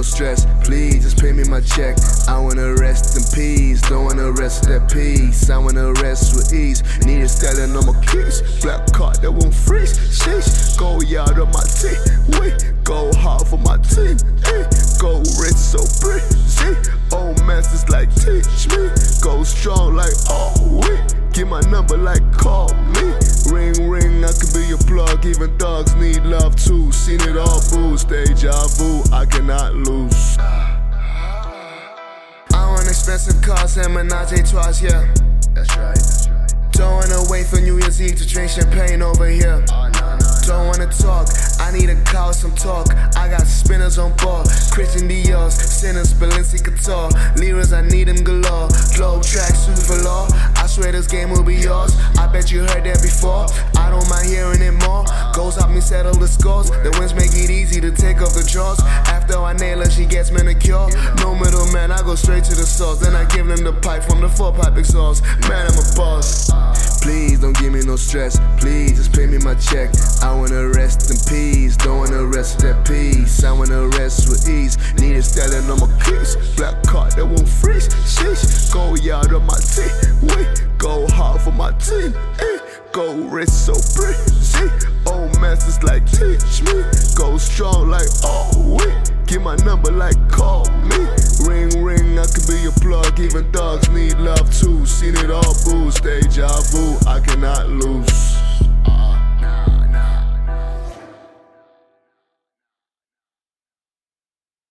stress, please just pay me my check. I wanna rest in peace, don't wanna rest at peace. I wanna rest with ease, need a styling on my keys. Black card that won't freeze, sheesh. Go yard on my team, go hard for my team, go rich so breezy. Old masters like teach me, go strong like get my number like call me. Ring ring, I can be your plug. Even dogs need love too. Seen it all, boo. Deja vu, I cannot lose. I want expensive cars and Menage a trois, yeah. That's right. Don't wanna wait for New Year's Eve to drink champagne over here. Don't wanna talk, I need a car with some talk. I got spinners on board, Christian Dior's, Sinners, Balenciaga Couture. Liras, I need them galore. Globe track, suit for law. I swear this game will be yours. I bet you heard that before. I don't mind hearing it more. Goals help me settle the scores. The wins make it easy to take off the drawers. After I nail her, she gets manicure. No middleman, I go straight to the source. Then I give them the pipe from the 4-pipe exhaust. Man, I'm a boss. Please don't give me no stress, please just pay me my check. I wanna rest in peace, don't wanna rest at peace. I wanna rest with ease, need a styling on my keys. Black card that won't freeze, sheesh. Go yard on my team, go hard for my team, go rich so breezy. Old masters like teach me, go strong like get my number like call me. Ring ring, I can be your plug. Even dogs need love too. Seen it all, boo. Deja vu, I cannot lose.